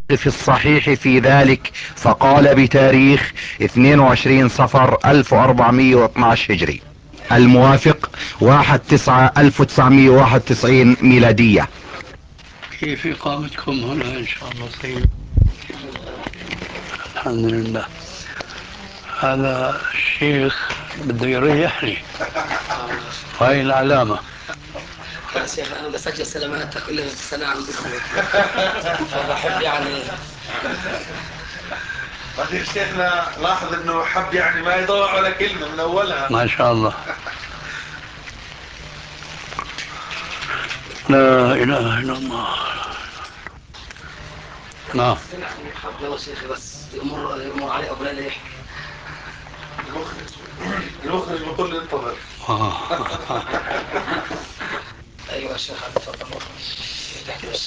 في الصحيح في ذلك، فقال بتاريخ 22 صفر 1412 هجري، الموافق 1/9/1991 ميلادية. كيف إقامتكم هنا إن شاء الله طيب؟ الحمد لله. هذا الشيخ بده يريحني، هاي العلامة. يا شيخ انا بسجل سلامات كل سنه عندكم، فبحب يعني. بعدين شيخنا لاحظ انه حب يعني ما يضوع على كلمة من اولها. ما شاء الله. لا إله إلا الله. نعم. حب يا شيخي بس يمر علي قبل لا يحكي. المخرج بيقول لي انتظر. ايوه يا شيخ تفضل تحكي بس.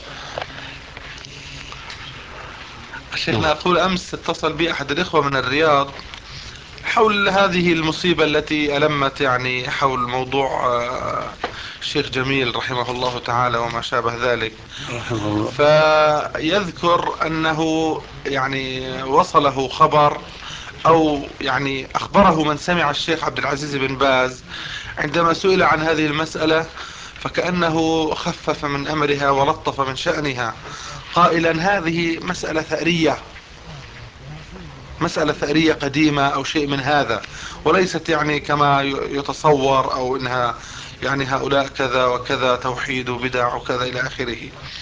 شيخنا أقول أمس اتصل بي أحد الإخوة من الرياض حول هذه المصيبة التي ألمت يعني حول موضوع الشيخ جميل رحمه الله تعالى وما شابه ذلك. رحمه الله. فيذكر أنه يعني وصله خبر أو يعني أخبره من سمع الشيخ عبد العزيز بن باز عندما سئل عن هذه المسألة، فكأنه خفف من أمرها ولطف من شأنها قائلا هذه مسألة ثأرية، مسألة ثأرية قديمة أو شيء من هذا، وليست يعني كما يتصور أو إنها يعني هؤلاء كذا وكذا توحيد وبدع وكذا إلى آخره.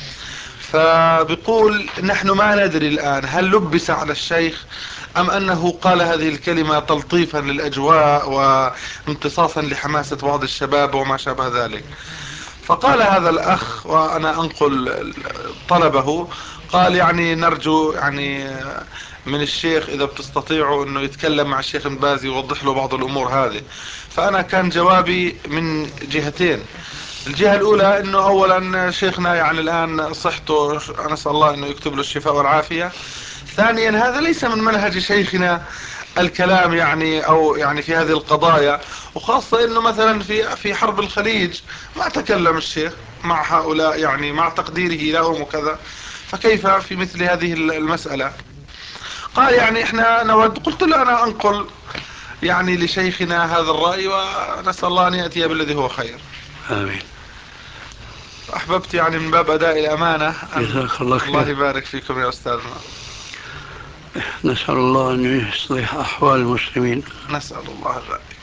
فبيقول نحن ما ندري الآن هل لبس على الشيخ أم أنه قال هذه الكلمة تلطيفا للأجواء وامتصاصا لحماسة بعض الشباب وما شابه ذلك. فقال هذا الأخ وأنا أنقل طلبه، قال يعني نرجو يعني من الشيخ إذا بتستطيعوا أنه يتكلم مع الشيخ بن يوضح له بعض الأمور هذه. فأنا كان جوابي من جهتين. الجهة الأولى أنه أولا شيخنا يعني الآن صحته نسأل الله أنه يكتب له الشفاء والعافية. ثانيا هذا ليس من منهج شيخنا الكلام يعني او يعني في هذه القضايا، وخاصة انه مثلا في حرب الخليج ما تكلم الشيخ مع هؤلاء يعني مع تقديره لهم وكذا، فكيف في مثل هذه المسألة؟ قال يعني احنا نود، قلت له انا انقل يعني لشيخنا هذا الرأي ونسأل الله ان يأتي بالذي هو خير. آمين. احببت يعني من باب اداء الامانة ان جزاك الله الله خير. يبارك فيكم يا استاذنا. نسأل الله أن يصلح أحوال المسلمين. نسأل الله ذلك.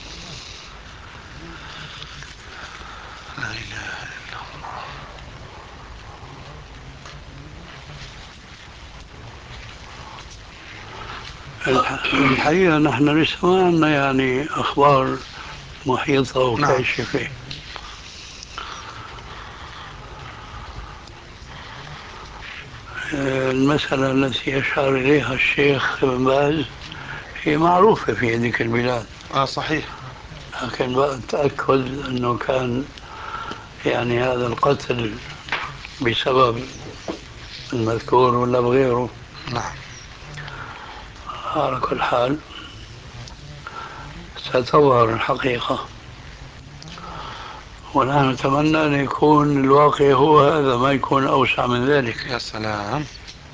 لا اله الا الله. الحقيقة نحن لسه ما عندنا يعني أخبار محيطة نعم. وكاشفة. المسألة التي أشار إليها الشيخ ابن باز هي معروفة في هذيك البلاد، صحيح. لكن بقى التأكد أنه كان يعني هذا القتل بسبب المذكور ولا بغيره. نعم. على كل حال ستظهر الحقيقة، ونحن نتمنى أن يكون الواقع هو هذا، ما يكون أوسع من ذلك. يا سلام.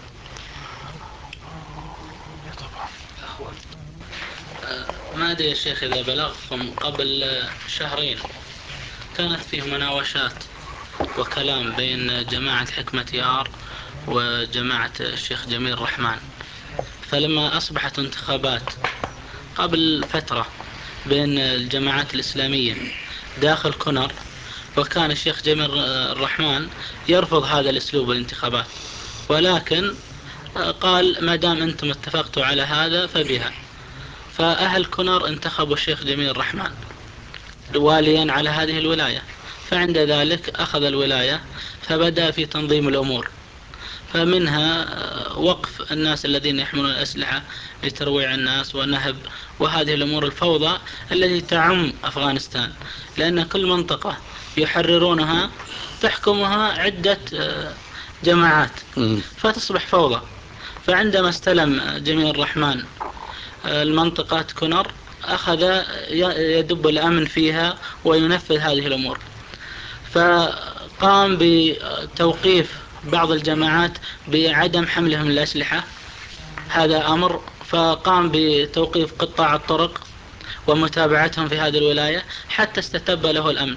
ما أدري يا شيخ إذا بلغكم قبل شهرين كانت فيه مناوشات وكلام بين جماعة حكمة يار وجماعة الشيخ جميل الرحمن. فلما أصبحت انتخابات قبل فترة بين الجماعات الإسلامية داخل كونر، وكان الشيخ جميل الرحمن يرفض هذا الأسلوب الانتخابات، ولكن قال ما دام أنتم اتفقتوا على هذا فبها. فأهل كونر انتخبوا الشيخ جميل الرحمن واليا على هذه الولاية، فعند ذلك أخذ الولاية فبدأ في تنظيم الأمور، فمنها وقف الناس الذين يحملون الأسلحة لترويع الناس ونهب وهذه الأمور الفوضى التي تعم أفغانستان، لأن كل منطقة يحررونها تحكمها عدة جماعات فتصبح فوضى. فعندما استلم جميل الرحمن المنطقة كونر أخذ يدب الأمن فيها وينفذ هذه الأمور، فقام بتوقيف بعض الجماعات بعدم حملهم الأسلحة، هذا أمر، فقام بتوقيف قطاع الطرق ومتابعتهم في هذه الولاية حتى استتب له الأمن.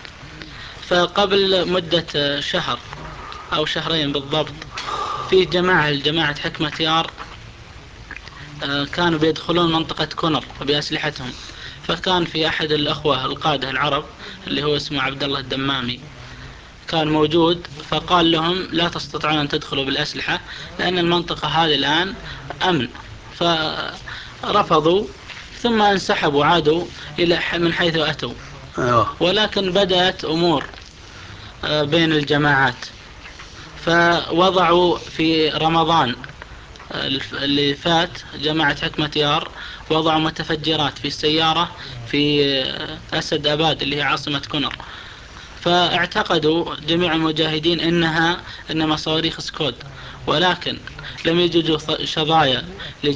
فقبل مدة شهر أو شهرين بالضبط في جماعة حكمة يار كانوا بيدخلون منطقة كونر بأسلحتهم، فكان في أحد الأخوة القادة العرب اللي هو اسمه عبد الله الدمامي كان موجود، فقال لهم لا تستطيعون أن تدخلوا بالأسلحة لأن المنطقة هذه الآن أمن، فرفضوا ثم انسحبوا عادوا إلى من حيث أتوا. ولكن بدأت أمور بين الجماعات، فوضعوا في رمضان اللي فات جماعة حكمة يار وضعوا متفجرات في السيارة في أسد أباد اللي هي عاصمة كونر، فاعتقدوا جميع المجاهدين إنما صواريخ سكود، ولكن لم يجدوا شظايا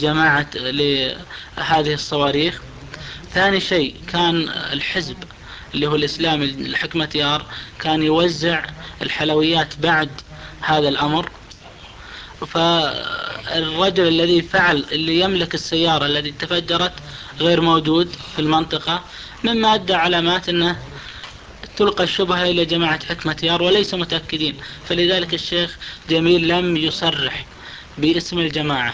لهذه الصواريخ. ثاني شيء كان الحزب اللي هو الإسلامي الحكمة يار كان يوزع الحلويات بعد هذا الأمر، فالرجل الذي فعل اللي يملك السيارة التي تفجرت غير موجود في المنطقة، مما أدى علامات أنه تلقى الشبهة إلى جماعة حكمة يار وليس متأكدين، فلذلك الشيخ جميل لم يصرح باسم الجماعة.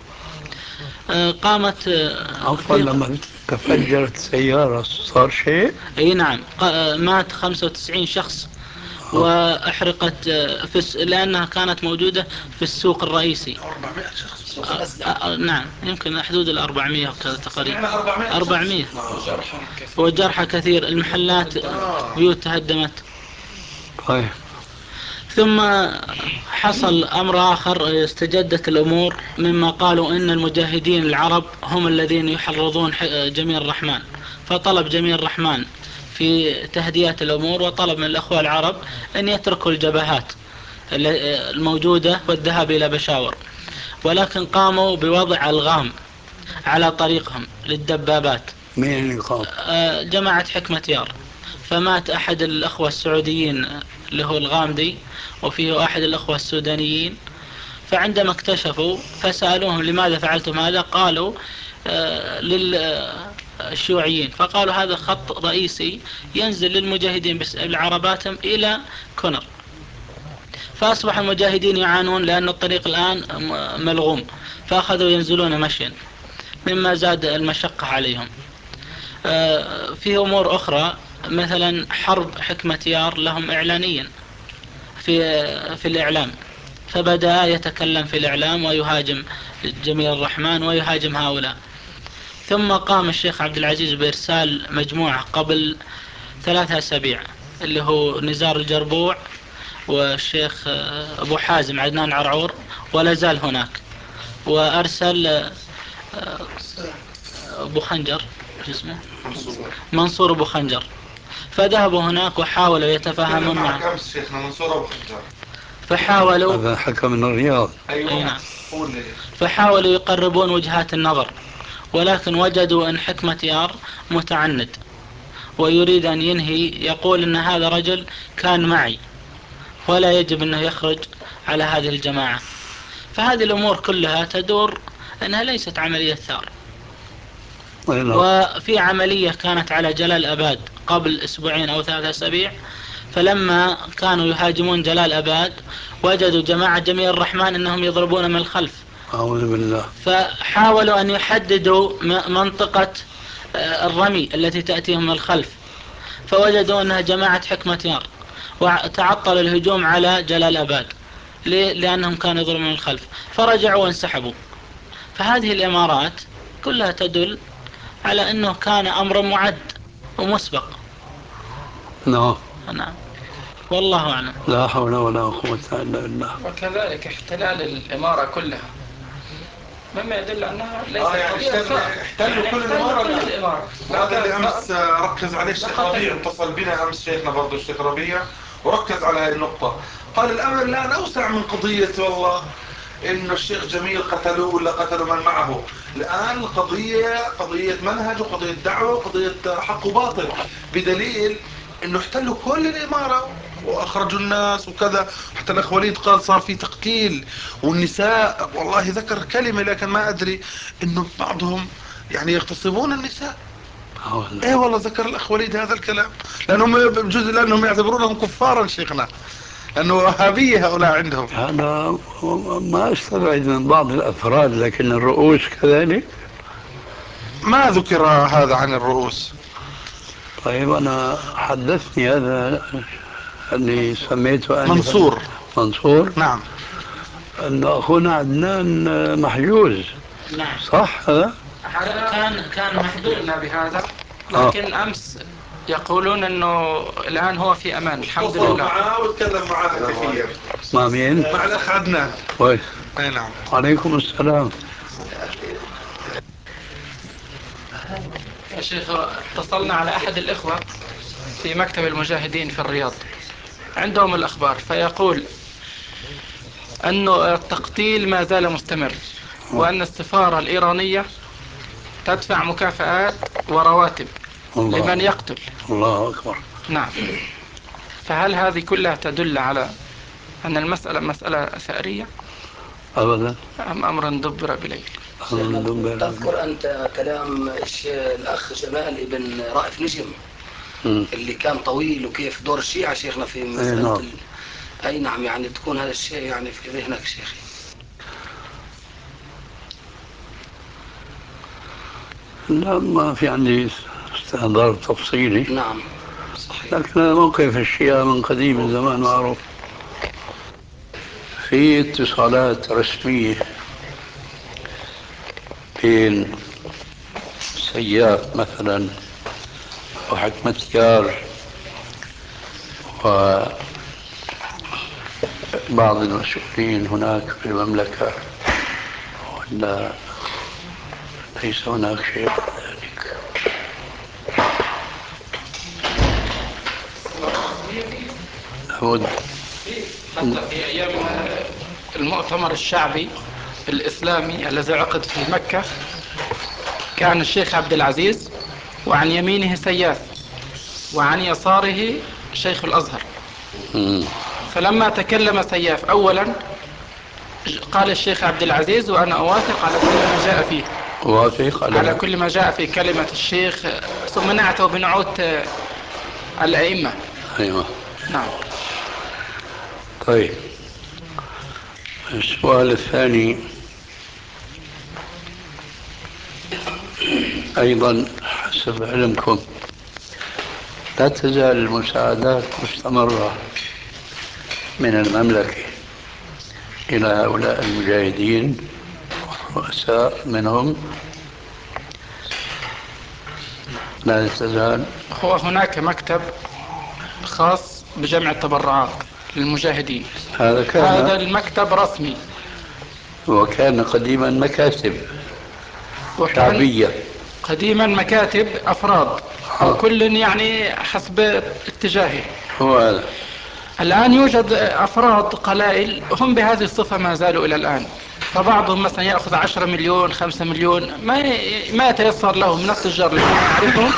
قامت عفوا لما تفجرت سيارة صار شيء؟ اي نعم، مات 95 شخص وأحرقت لأنها كانت موجودة في السوق الرئيسي. 400 شخص. نعم يمكن حدود 400 وكذا تقريبا. 400 وجرحى كثير. وجرحى كثير، المحلات بيوت تهدمت. طيب. ثم حصل أمر آخر، استجدت الأمور مما قالوا إن المجاهدين العرب هم الذين يحرضون جميل الرحمن، فطلب جميل الرحمن في تهدئة الأمور وطلب من الأخوة العرب أن يتركوا الجبهات الموجودة والذهاب إلى بشاور، ولكن قاموا بوضع ألغام على طريقهم للدبابات. مين اللي قام؟ جماعة حكمة يار. فمات أحد الأخوة السعوديين اللي هو الغامدي، وفيه أحد الأخوة السودانيين، فعندما اكتشفوا فسألوهم لماذا فعلتم هذا، قالوا للشيوعيين، فقالوا هذا خط رئيسي ينزل للمجاهدين العرباتهم إلى كونر، فأصبح المجاهدين يعانون لأن الطريق الآن ملغوم، فأخذوا ينزلون مشيا مما زاد المشقة عليهم. في أمور أخرى مثلا حرب حكمة يار لهم إعلانيا في الإعلام، فبدأ يتكلم في الإعلام ويهاجم جميل الرحمن ويهاجم هؤلاء. ثم قام الشيخ عبد العزيز بإرسال مجموعة قبل 3 أسابيع اللي هو نزار الجربوع والشيخ أبو حازم عدنان عرعور ولا زال هناك، وأرسل أبو خنجر اسمه منصور أبو خنجر، فذهبوا هناك وحاولوا يتفاهمون معه. أمس شيخنا منصور أبو خنجر فحاولوا هذا حكم من الرياض. أيوة. نعم. فحاولوا يقربون وجهات النظر، ولكن وجدوا أن حكمة يار متعند ويريد أن ينهي، يقول أن هذا رجل كان معي ولا يجب أنه يخرج على هذه الجماعة. فهذه الأمور كلها تدور أنها ليست عملية ثار. وفي عملية كانت على جلال أباد قبل 2 أو 3 أسابيع، فلما كانوا يهاجمون جلال أباد وجدوا جماعة جميل الرحمن أنهم يضربون من الخلف، أعوذ بالله. فحاولوا أن يحددوا منطقة الرمي التي تأتيهم من الخلف، فوجدوا أنها جماعة حكمة يار، وتعطل الهجوم على جلال أباد لأنهم كانوا يضربون من الخلف، فرجعوا وانسحبوا. فهذه الإمارات كلها تدل على أنه كان أمر معد ومسبق. نعم. نعم والله أعلم. لا حول ولا قوة إلا بالله. وكذلك احتلال الإمارة كلها مما يدل أنها ليست احتلوا كل الإمارة. هذا اللي أمس ركز عليه الشيخ ربيع، اتصل بنا أمس شيخنا برضو الشيخ ربيع وركز على هذه النقطة، قال الأمر الآن أوسع من قضية والله إنه الشيخ جميل قتلوه ولا قتلوا من معه. الآن قضية منهج وقضية دعوة وقضية حق وباطل، بدليل إنه احتلوا كل الإمارة وأخرجوا الناس وكذا. حتى الأخ وليد قال صار في تقتيل والنساء، والله ذكر كلمة لكن ما أدري إنه بعضهم يعني يغتصبون النساء. ايه والله ذكر الأخ وليد هذا الكلام، لأنهم بجزء لأنهم يعتبرونهم كفارا شيخنا، لأنه وهابية هؤلاء عندهم. هذا ما استبعد من بعض الأفراد، لكن الرؤوس كذلك. ما ذكر هذا عن الرؤوس. طيب أنا حدثني هذا اللي سميته آنفا منصور، نعم. أن أخونا عدنان محجوز. نعم صح هذا؟ كان محدودنا بهذا، لكن أمس يقولون أنه الآن هو في أمان الحمد لله. معاه وتكلم معاه هاتفيا. مع مين؟ مع الأخ عدنان. كويس. أي نعم. عليكم السلام. يا شيخ، اتصلنا على أحد الإخوة في مكتب المجاهدين في الرياض، عندهم الأخبار، فيقول أن التقتيل ما زال مستمر، وأن السفارة الإيرانية تدفع مكافآت ورواتب لمن يقتل. الله أكبر. نعم. فهل هذه كلها تدل على أن المسألة مسألة ثأرية أبدا، أم أمر دبر بليل؟ تذكر أنت كلام الأخ جمال ابن رائف نجم اللي كان طويل، وكيف دور الشيعة شيخنا في مسألة أي نعم، يعني تكون هذا الشيء يعني في ذهنك شيخي. لا، ما في عندي استحضار تفصيلي. نعم صحيح. لكن موقف الشيعة من قديم الزمان معروف. في اتصالات رسمية بين سياف مثلا وحكمتيار وبعض المسؤولين هناك في المملكة، ولا ليس هناك شيء ذلك؟ حتى في أيام المؤتمر الشعبي الإسلامي الذي عقد في مكة، كان الشيخ عبد العزيز وعن يمينه سياف وعن يساره شيخ الأزهر. فلما تكلم سياف أولا قال الشيخ عبد العزيز: وأنا أوافق على كل ما جاء فيه، أوافق على كل ما جاء في كلمة الشيخ، ثم نعته بنعوت الأئمة. أيوة. نعم. طيب، السؤال الثاني أيضا حسب علمكم، لا تزال المساعدات مستمرة من المملكة إلى هؤلاء المجاهدين والرؤساء منهم؟ لا تزال. هو هناك مكتب خاص بجمع التبرعات للمجاهدين، هذا المكتب رسمي، وكان قديما مكاتب شعبية. قديما مكاتب أفراد أو كل يعني حسب اتجاهه. هو هذا. الآن يوجد أفراد قلائل هم بهذه الصفة ما زالوا إلى الآن، فبعضهم مثلا يأخذ 10 مليون 5 مليون، ما يتيسر له من التجار اللي نعرفهم.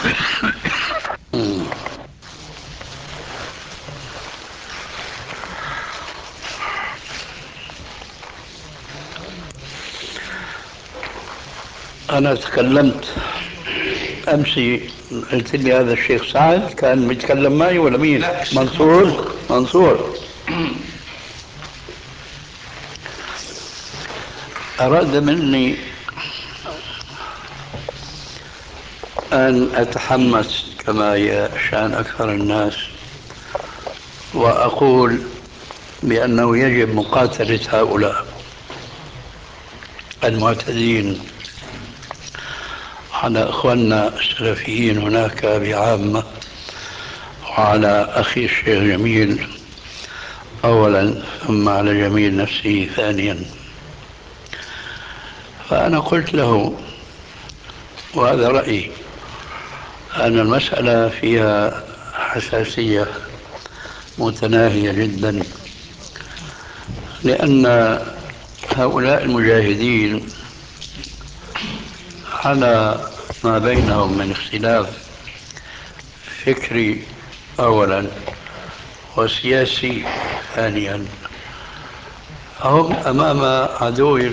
أنا تكلمت أمس، قلت لي هذا الشيخ سعد كان بيتكلم معي ولا مين؟ منصور. أراد مني أن أتحمس كما يشأن أكثر الناس وأقول بأنه يجب مقاتلة هؤلاء المعتدين على إخواننا السلفيين هناك بعامة، وعلى أخي الشيخ جميل أولا، ثم على جميل نفسه ثانيا. فأنا قلت له، وهذا رأيي، أن المسألة فيها حساسية متناهية جدا، لأن هؤلاء المجاهدين على ما بينهم من اختلاف فكري أولا، وسياسي ثانيا. هم أمام عدو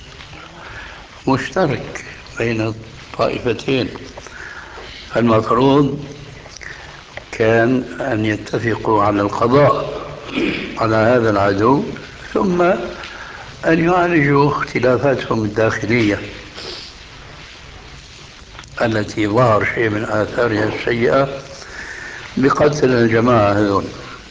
مشترك بين الطائفتين، المفروض كان أن يتفقوا على القضاء على هذا العدو، ثم أن يعالجوا اختلافاتهم الداخلية التي ظهر شيء من آثارها السيئة بقتل الجماعة هذول.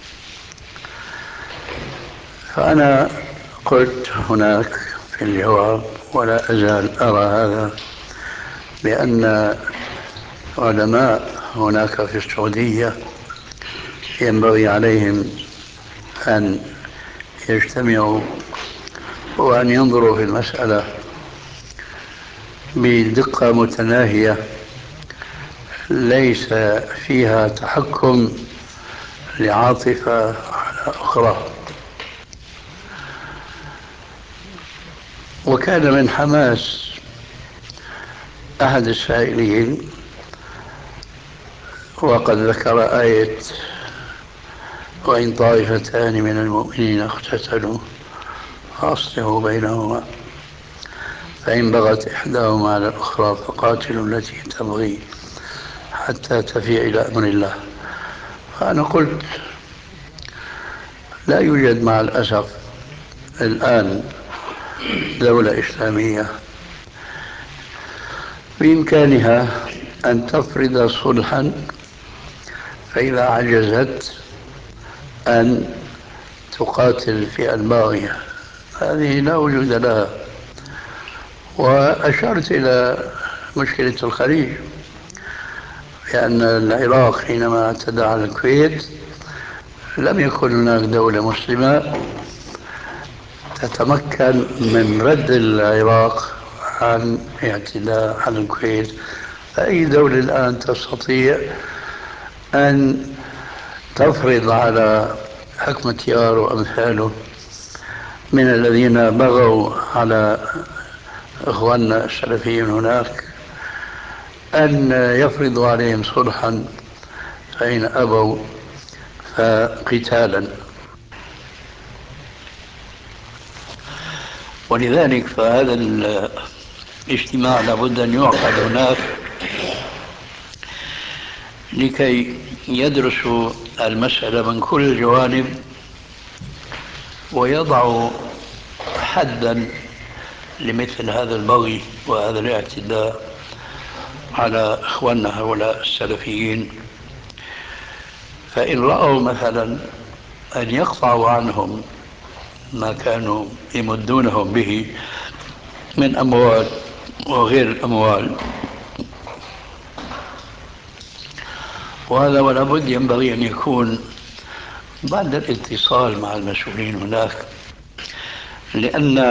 فأنا قلت هناك في الجواب، ولا أزال أرى هذا، بأن علماء هناك في السعودية ينبغي عليهم أن يجتمعوا وأن ينظروا في المسألة بدقة متناهية، ليس فيها تحكم لعاطفة على أخرى. وكان من حماس أحد السائلين، وقد ذكر آية وإن طائفتان من المؤمنين اقتتلوا فأصلحوا بينهما فإن بغت إحداهما على الأخرى فقاتلوا التي تبغي حتى تفيء إلى أمر الله. فأنا قلت لا يوجد مع الأسف الآن دولة إسلامية بإمكانها أن تفرض صلحا، فإذا عجزت أن تقاتل الفئة الباغية هذه لا وجود لها. وأشرت إلى مشكلة الخليج، لأن العراق حينما اعتدى على الكويت لم يكن هناك دولة مسلمة تتمكن من رد العراق عن اعتداء على الكويت. فأي دولة الآن تستطيع أن تفرض على حكم تيار وأمثاله من الذين بغوا على إخواننا السلفيين هناك أن يفرضوا عليهم صلحا، فإن أبوا فقتالا. ولذلك فهذا الاجتماع لابد أن يعقد هناك لكي يدرسوا المسألة من كل الجوانب ويضعوا حدا لمثل هذا البغي وهذا الاعتداء على إخواننا هؤلاء السلفيين. فإن رأوا مثلا أن يقطعوا عنهم ما كانوا يمدونهم به من أموال وغير الأموال، وهذا ولا بد ينبغي أن يكون بعد الاتصال مع المسؤولين هناك، لأن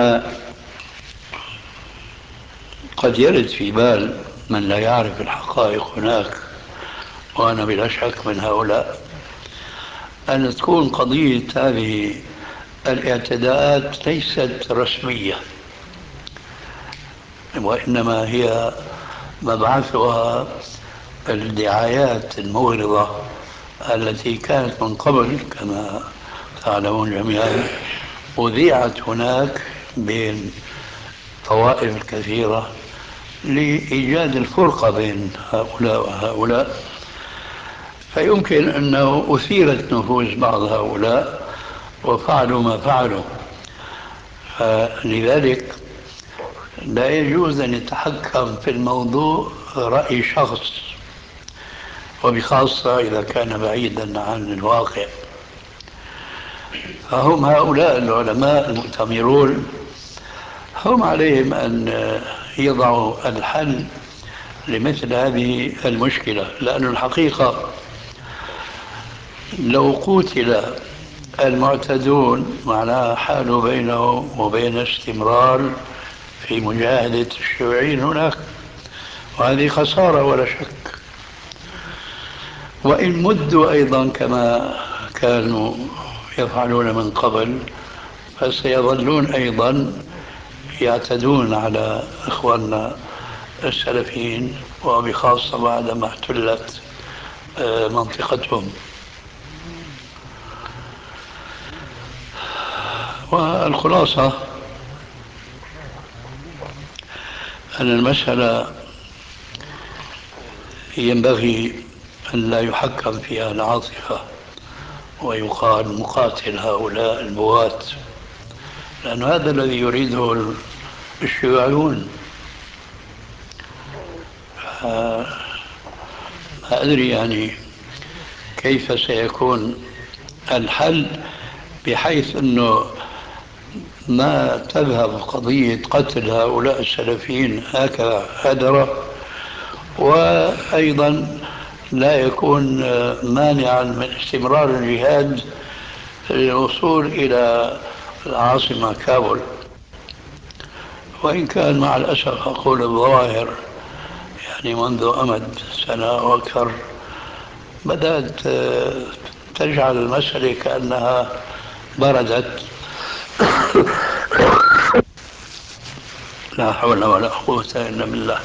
قد يرد في بال من لا يعرف الحقائق هناك، وأنا بلا شك من هؤلاء، أن تكون قضية هذه الاعتداءات ليست رسمية، وإنما هي مبعثها الدعايات المغرضة التي كانت من قبل كما تعلمون جميعا، أذيعت هناك بين طوائف كثيرة لإيجاد الفرقة بين هؤلاء وهؤلاء. فيمكن أنه أثيرت نفوس بعض هؤلاء وفعلوا ما فعلوا. فلذلك لا يجوز أن يتحكم في الموضوع رأي شخص، وبخاصة إذا كان بعيدا عن الواقع. فهم هؤلاء العلماء المؤتمرون هم عليهم أن يضعوا الحل لمثل هذه المشكلة، لأن الحقيقة لو قتل المعتدون معناها حال بينهم وبين استمرار في مجاهدة الشيوعيين هناك، وهذه خسارة ولا شك. وإن مدوا أيضا كما كانوا يفعلون من قبل فسيظلون أيضا يعتدون على إخواننا السلفيين، وبخاصة بعدما احتلت منطقتهم. والخلاصة أن المسألة ينبغي أن لا يحكم فيها العاطفة ويقال مقاتل هؤلاء البغاة، لأن هذا الذي يريده الشيوعيون. ما أدري يعني كيف سيكون الحل، بحيث أنه ما تذهب قضية قتل هؤلاء السلفيين هكذا هدرة، وأيضا لا يكون مانعا من استمرار الجهاد للوصول إلى العاصمة كابول. وإن كان مع الأسف أقول الظواهر يعني منذ أمد سنة وأكثر بدأت تجعل المسألة كأنها بردت. لا حول ولا قوة إلا بالله.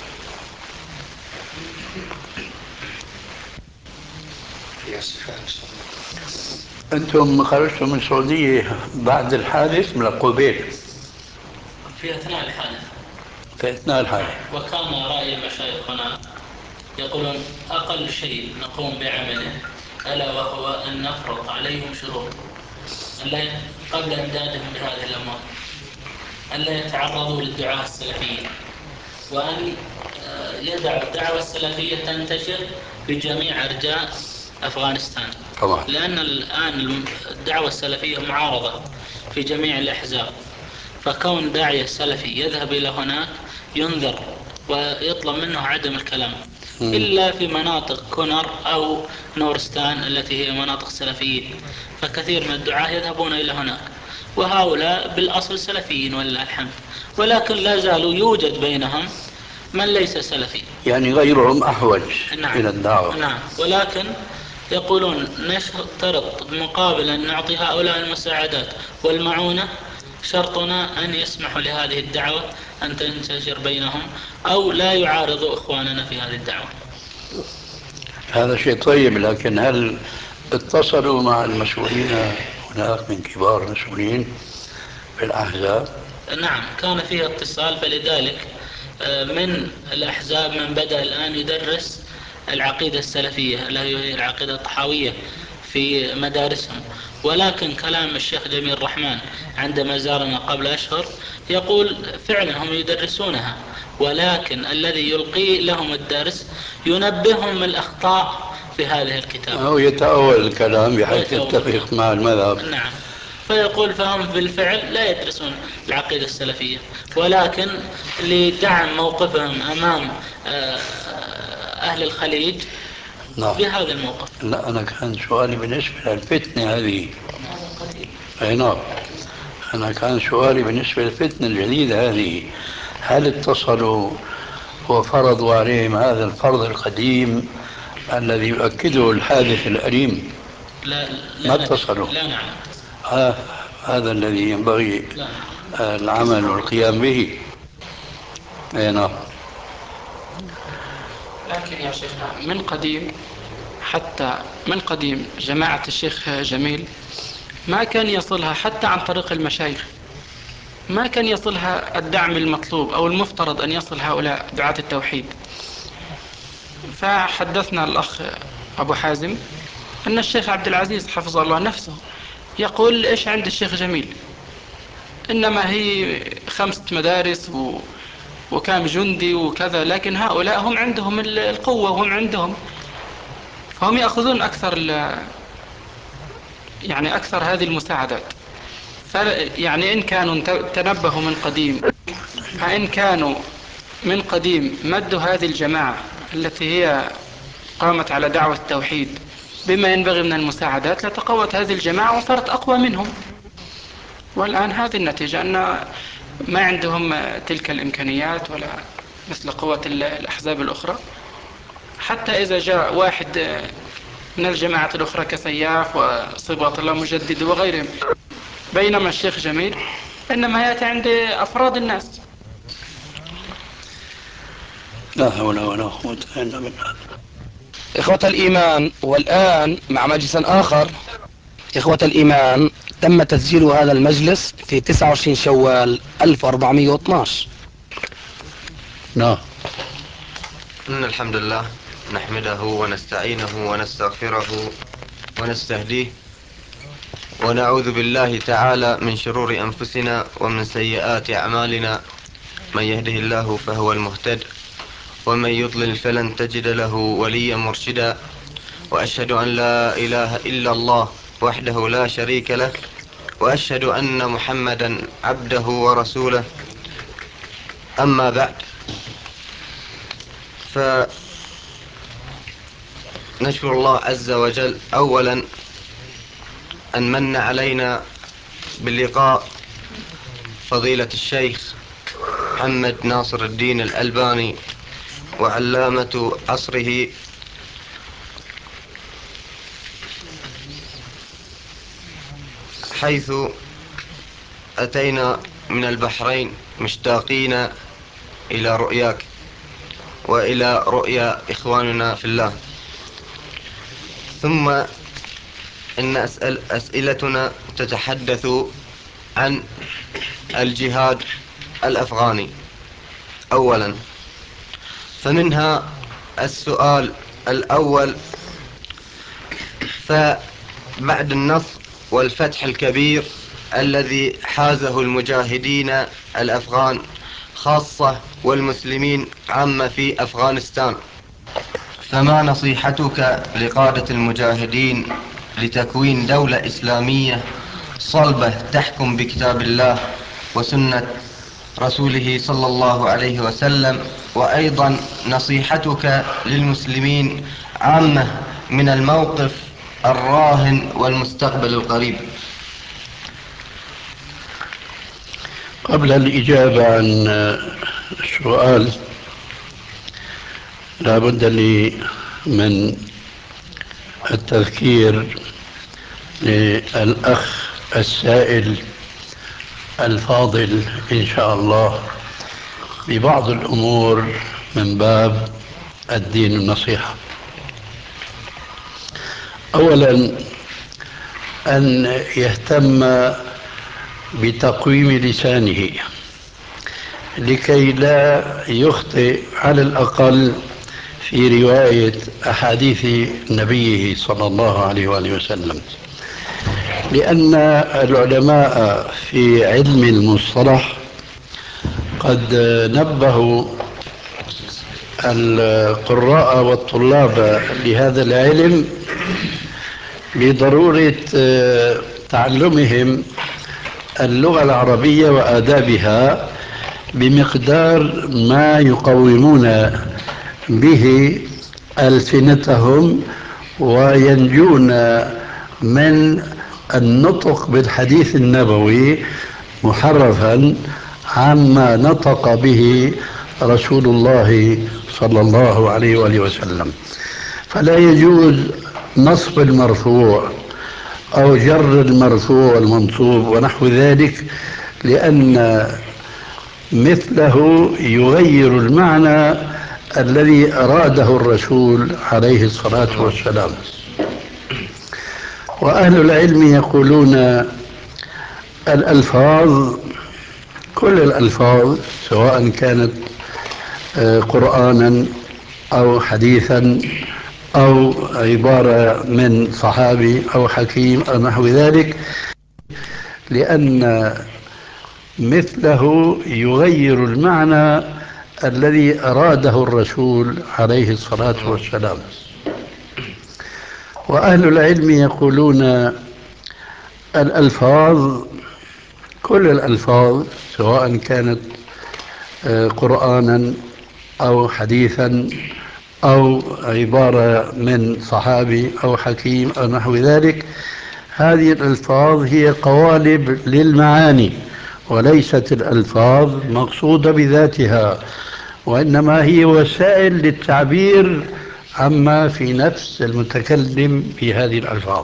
أنتم خرجتم من السعودية بعد الحادث من قبيل؟ في أثناء الحادث. في أثناء الحادث. وكان رأي المشايخ هنا يقولون أقل شيء نقوم بعمله ألا وهو أن نفرض عليهم شروط قبل إمدادهم بهذه الأموال، ألا يتعرضوا للدعاة السلفيين، وأن يدعوا الدعوة السلفية تنتشر بجميع أرجاء أفغانستان طبعا. لأن الآن الدعوة السلفية معارضة في جميع الأحزاب، فكون داعية سلفي يذهب إلى هناك ينذر ويطلب منه عدم الكلام إلا في مناطق كونر أو نورستان التي هي مناطق سلفيين، فكثير من الدعاة يذهبون إلى هناك، وهؤلاء بالأصل سلفيين ولله الحمد، ولكن لا زالوا يوجد بينهم من ليس سلفي، يعني غيرهم أحوج. نعم. إلى الدعوة. نعم، ولكن يقولون نشترط مقابل أن نعطي هؤلاء المساعدات والمعونة شرطنا أن يسمحوا لهذه الدعوة أن تنتشر بينهم أو لا يعارضوا إخواننا في هذه الدعوة. هذا شيء طيب، لكن هل اتصلوا مع المسؤولين هناك من كبار المسؤولين في الأحزاب؟ نعم، كان فيه اتصال، فلذلك من الأحزاب من بدأ الآن يدرس العقيدة السلفية التي هي العقيدة الطحاوية في مدارسهم، ولكن كلام الشيخ جميل الرحمن عندما زارنا قبل أشهر يقول فعلا هم يدرسونها، ولكن الذي يلقي لهم الدرس ينبههم من الأخطاء في هذه الكتاب أو يتأول الكلام بحيث يتفق مع المذهب. نعم، فيقول فهم بالفعل لا يدرسون العقيدة السلفية، ولكن لدعم موقفهم أمام أهل الخليج نعم. بهذا الموقف. لا، أنا كان سؤالي بالنسبة للفتنة هذه. أي نعم، أنا كان سؤالي بالنسبة للفتنة الجديدة هذه، هل اتصلوا وفرضوا عليهم هذا الفرض القديم الذي يؤكده الحادث الأليم؟ ما اتصلوا. لا نعلم. هذا الذي ينبغي العمل والقيام به. أي نعم. لكن يا شيخنا من قديم، حتى من قديم جماعة الشيخ جميل ما كان يصلها حتى عن طريق المشايخ، ما كان يصلها الدعم المطلوب أو المفترض أن يصل هؤلاء دعاة التوحيد. فحدثنا الأخ أبو حازم أن الشيخ عبد العزيز حفظه الله نفسه يقول إيش عند الشيخ جميل، إنما هي 5 مدارس وكام جندي وكذا، لكن هؤلاء هم عندهم القوة وهم عندهم، فهم يأخذون يعني أكثر هذه المساعدات. يعني إن كانوا تنبهوا من قديم، فإن كانوا من قديم مدوا هذه الجماعة التي هي قامت على دعوة التوحيد بما ينبغي من المساعدات لتقوت هذه الجماعة وصارت أقوى منهم. والآن هذه النتيجة أن ما عندهم تلك الإمكانيات ولا مثل قوة الأحزاب الأخرى. حتى إذا جاء واحد من الجماعة الأخرى كسياف وصبغة الله مجدد وغيرهم، بينما الشيخ جميل إنما يأتي عند أفراد الناس. لا حول ولا قوة إلا بالله. إخوة الإيمان، والآن مع مجلس آخر. إخوة الإيمان، تم تسجيل هذا المجلس في 29 شوال 1412. نعم. إن الحمد لله نحمده ونستعينه ونستغفره ونستهديه ونعوذ بالله تعالى من شرور أنفسنا ومن سيئات أعمالنا. من يهده الله فهو المهتد ومن يضلل فلن تجد له وليا مرشدا. وأشهد أن لا إله إلا الله وحده لا شريك له وأشهد أن محمدا عبده ورسوله. أما بعد، فنشكر الله عز وجل أولا أن من علينا باللقاء فضيلة الشيخ محمد ناصر الدين الألباني وعلامة عصره، حيث أتينا من البحرين مشتاقين إلى رؤياك وإلى رؤيا إخواننا في الله. ثم إن أسئلتنا تتحدث عن الجهاد الأفغاني أولا. فمنها السؤال الأول: فبعد النصر والفتح الكبير الذي حازه المجاهدين الأفغان خاصة والمسلمين عامة في أفغانستان، فما نصيحتك لقادة المجاهدين لتكوين دولة إسلامية صلبة تحكم بكتاب الله وسنة رسوله صلى الله عليه وسلم؟ وأيضا نصيحتك للمسلمين عامة من الموقف الراهن والمستقبل القريب. قبل الإجابة عن السؤال لا بد لي من التذكير للأخ السائل الفاضل إن شاء الله ببعض الأمور من باب الدين النصيحة. أولا، أن يهتم بتقويم لسانه لكي لا يخطئ على الأقل في رواية أحاديث نبيه صلى الله عليه وآله وسلم، لأن العلماء في علم المصطلح قد نبهوا القراء والطلاب لهذا العلم بضرورة تعلمهم اللغة العربية وآدابها بمقدار ما يقومون به ألسنتهم وينجون من النطق بالحديث النبوي محرفا عما نطق به رسول الله صلى الله عليه وآله وسلم. فلا يجوز نصب المرفوع أو جر المرفوع والمنصوب ونحو ذلك، لأن مثله يغير المعنى الذي أراده الرسول عليه الصلاة والسلام. وأهل العلم يقولون الألفاظ، كل الألفاظ سواء كانت قرآنا أو حديثا أو عبارة من صحابي أو حكيم أو نحو ذلك، لأن مثله يغير المعنى الذي أراده الرسول عليه الصلاة والسلام. وأهل العلم يقولون الألفاظ، كل الألفاظ سواء كانت قرآنا أو حديثا أو عبارة من صحابي أو حكيم أو نحو ذلك، هذه الألفاظ هي قوالب للمعاني وليست الألفاظ مقصودة بذاتها، وإنما هي وسائل للتعبير عما في نفس المتكلم بهذه الألفاظ.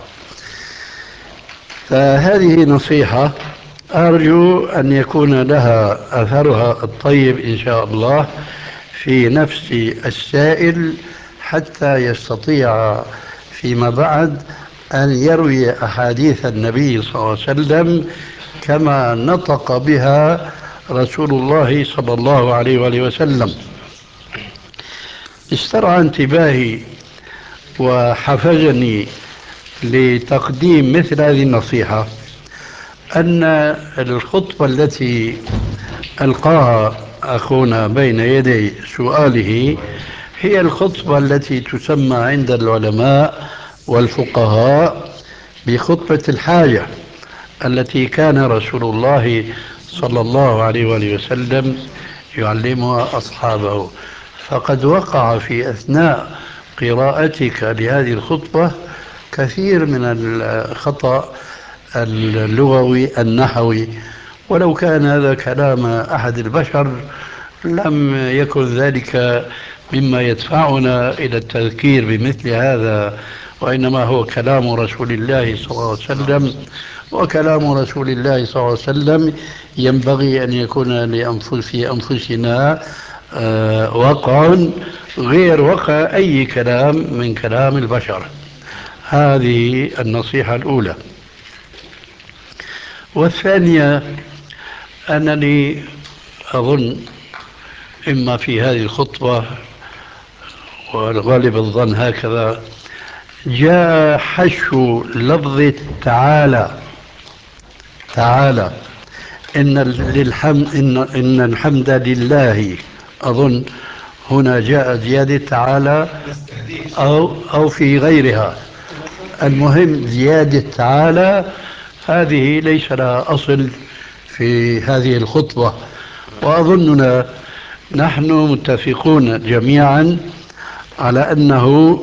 فهذه نصيحة أرجو أن يكون لها أثرها الطيب إن شاء الله في نفس السائل، حتى يستطيع فيما بعد أن يروي أحاديث النبي صلى الله عليه وسلم كما نطق بها رسول الله صلى الله عليه وآله وسلم. استرعى انتباهي وحفزني لتقديم مثل هذه النصيحة أن الخطبة التي ألقاها أخونا بين يدي سؤاله هي الخطبة التي تسمى عند العلماء والفقهاء بخطبة الحاجة، التي كان رسول الله صلى الله عليه وآله وسلم يعلمها أصحابه. فقد وقع في أثناء قراءتك لهذه الخطبة كثير من الخطأ اللغوي النحوي، ولو كان هذا كلام أحد البشر لم يكن ذلك مما يدفعنا إلى التذكير بمثل هذا، وإنما هو كلام رسول الله صلى الله عليه وسلم، وكلام رسول الله صلى الله عليه وسلم ينبغي أن يكون في أنفسنا وقع غير وقع أي كلام من كلام البشر. هذه النصيحة الأولى. والثانية أنني أظن إما في هذه الخطبة والغالب الظن هكذا جاء حشو لفظ تعالى إن الحمد لله. أظن هنا جاء زيادة تعالى أو في غيرها. المهم زيادة تعالى هذه ليس لها أصل في هذه الخطبة، وأظننا نحن متفقون جميعا على أنه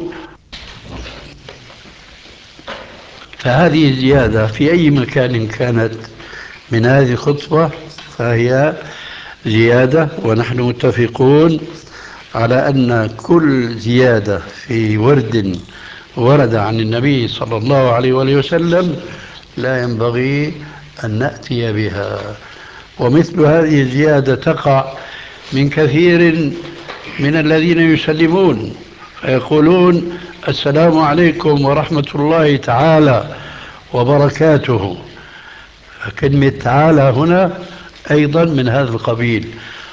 فهذه الزيادة في أي مكان كانت من هذه الخطبة فهي زيادة، ونحن متفقون على أن كل زيادة في ورد عن النبي صلى الله عليه وآله وسلم لا ينبغي أن نأتي بها. ومثل هذه الزيادة تقع من كثير من الذين يسلمون فيقولون السلام عليكم ورحمة الله تعالى وبركاته. كلمة تعالى هنا أيضا من هذا القبيل.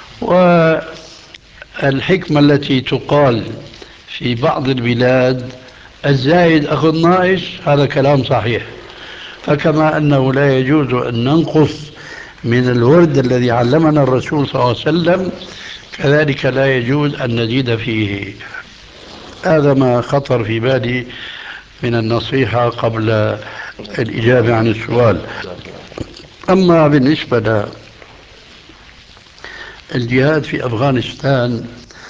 والحكمة التي تقال في بعض البلاد الزايد أخو الناقص هذا كلام صحيح. فكما أنه لا يجوز أن ننقص من الورد الذي علمنا الرسول صلى الله عليه وسلم كذلك لا يجوز أن نزيد فيه. هذا ما خطر في بالي من النصيحة قبل الإجابة عن السؤال. أما بالنسبة للجهاد في أفغانستان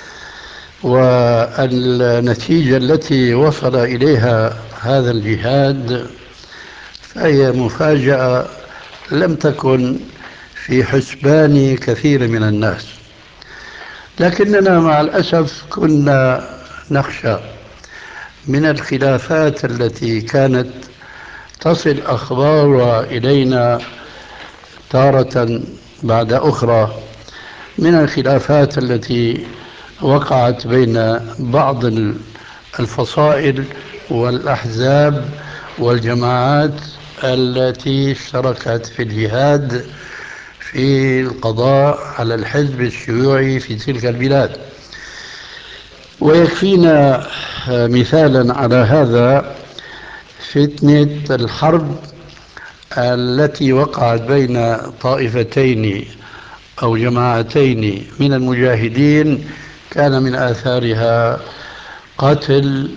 والنتيجة التي وصل إليها هذا الجهاد فهي مفاجأة لم تكن في حسبان كثير من الناس، لكننا مع الأسف كنا نخشى من الخلافات التي كانت تصل أخبارها إلينا تارة بعد أخرى، من الخلافات التي وقعت بين بعض الفصائل والأحزاب والجماعات التي اشتركت في الجهاد في القضاء على الحزب الشيوعي في تلك البلاد. ويكفينا مثالا على هذا فتنة الحرب التي وقعت بين طائفتين أو جماعتين من المجاهدين كان من آثارها قتل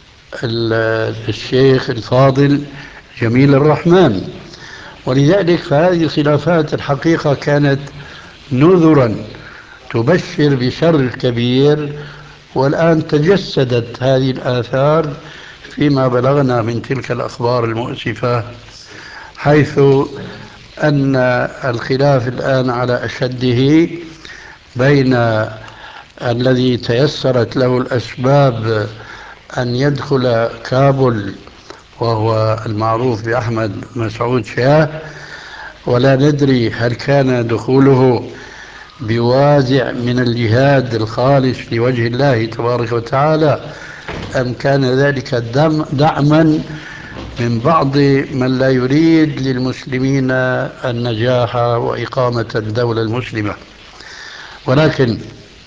الشيخ الفاضل جميل الرحمن. ولذلك فهذه الخلافات الحقيقة كانت نذرا تبشر بشر كبير، والآن تجسدت هذه الآثار فيما بلغنا من تلك الأخبار المؤسفة، حيث أن الخلاف الآن على أشده بين الذي تيسرت له الأسباب أن يدخل كابول وهو المعروف بأحمد مسعود شاه، ولا ندري هل كان دخوله بوازع من الجهاد الخالص لوجه الله تبارك وتعالى أم كان ذلك دعما من بعض من لا يريد للمسلمين النجاح وإقامة الدولة المسلمة. ولكن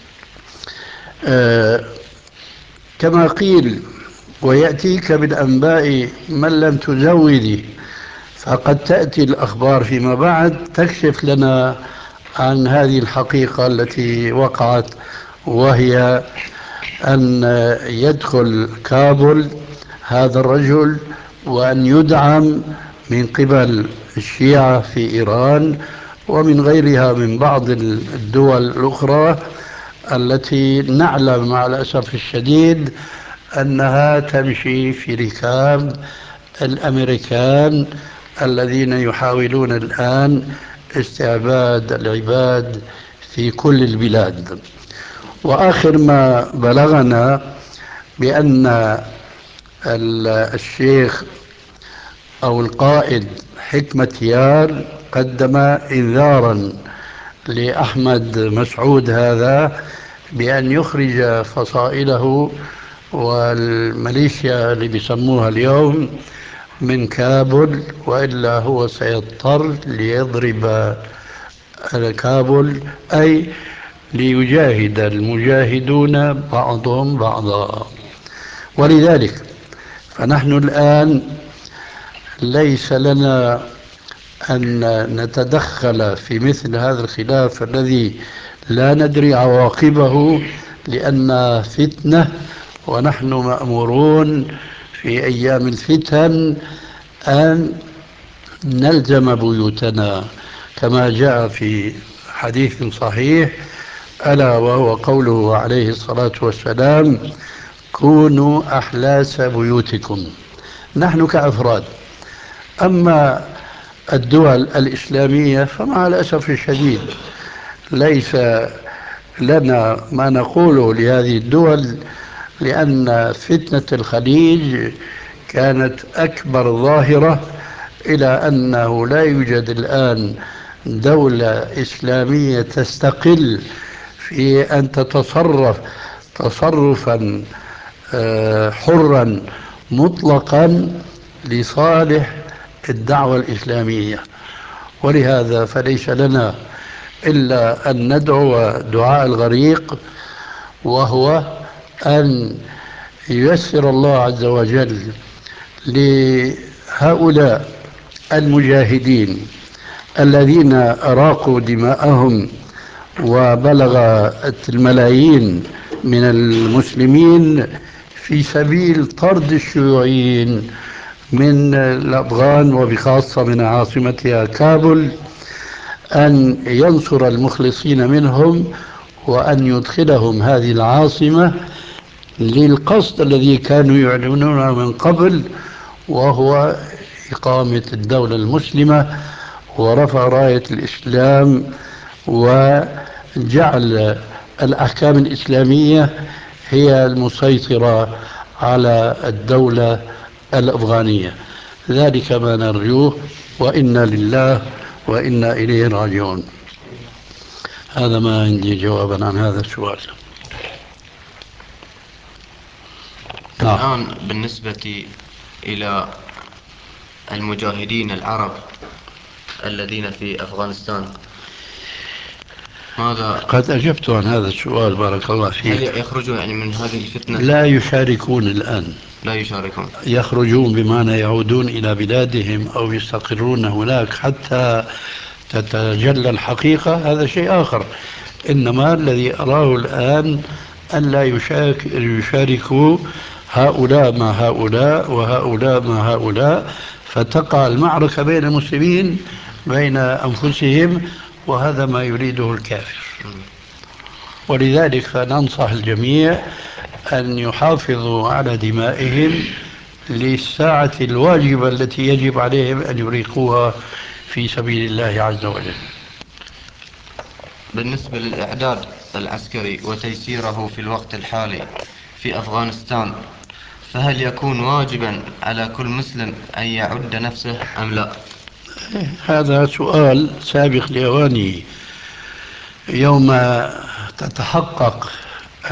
كما قيل: ويأتيك بالأنباء من لم تزودي. فقد تأتي الأخبار فيما بعد تكشف لنا عن هذه الحقيقة التي وقعت، وهي أن يدخل كابول هذا الرجل وأن يدعم من قبل الشيعة في إيران ومن غيرها من بعض الدول الأخرى التي نعلم مع الأسف الشديد أنها تمشي في ركاب الأمريكان الذين يحاولون الآن استعباد العباد في كل البلاد. وآخر ما بلغنا بأن الشيخ أو القائد حكمة يار قدم إنذارا لأحمد مسعود هذا بأن يخرج فصائله والميليشيا اللي بيسموها اليوم من كابول، وإلا هو سيضطر ليضرب كابول، أي ليجاهد المجاهدون بعضهم بعضا. ولذلك فنحن الآن ليس لنا أن نتدخل في مثل هذا الخلاف الذي لا ندري عواقبه، لأن فتنة، ونحن مأمورون في أيام الفتن أن نلزم بيوتنا كما جاء في حديث صحيح، ألا وهو قوله عليه الصلاة والسلام: كونوا أحلاس بيوتكم. نحن كأفراد. أما الدول الإسلامية فمع الأسف الشديد ليس لنا ما نقوله لهذه الدول، لأن فتنة الخليج كانت أكبر ظاهرة، إلى أنه لا يوجد الآن دولة إسلامية تستقل في أن تتصرف تصرفا حرا مطلقا لصالح الدعوة الإسلامية. ولهذا فليس لنا إلا أن ندعو دعاء الغريق، وهو أن ييسر الله عز وجل لهؤلاء المجاهدين الذين أراقوا دماءهم وبلغت الملايين من المسلمين في سبيل طرد الشيوعيين من الأفغان وبخاصة من عاصمتها كابول، أن ينصر المخلصين منهم وأن يدخلهم هذه العاصمة للقصد الذي كانوا يعلنونه من قبل، وهو إقامة الدولة المسلمة ورفع راية الإسلام وجعل الأحكام الإسلامية هي المسيطرة على الدولة الأفغانية. ذلك ما نرجوه، وإنا لله وإنا إليه راجعون. هذا ما عندي جوابا عن هذا السؤال. الآن بالنسبة إلى المجاهدين العرب الذين في أفغانستان، ماذا؟ قد أجبت عن هذا السؤال، بارك الله فيك. هل يخرجون يعني من هذه الفتنة؟ لا يشاركون الآن. لا يشاركون. يخرجون بمعنى يعودون إلى بلادهم أو يستقرون هناك حتى تتجلى الحقيقة، هذا شيء آخر. إنما الذي أراه الآن أن لا يشاركوا هؤلاء مع هؤلاء وهؤلاء مع هؤلاء، فتقع المعركة بين المسلمين بين أنفسهم، وهذا ما يريده الكافر. ولذلك فننصح الجميع أن يحافظوا على دمائهم للساعة الواجبة التي يجب عليهم أن يريقوها في سبيل الله عز وجل. بالنسبة للإعداد العسكري وتيسيره في الوقت الحالي في أفغانستان، فهل يكون واجبا على كل مسلم أن يعد نفسه أم لا؟ هذا سؤال سابق لأوانه. يوم تتحقق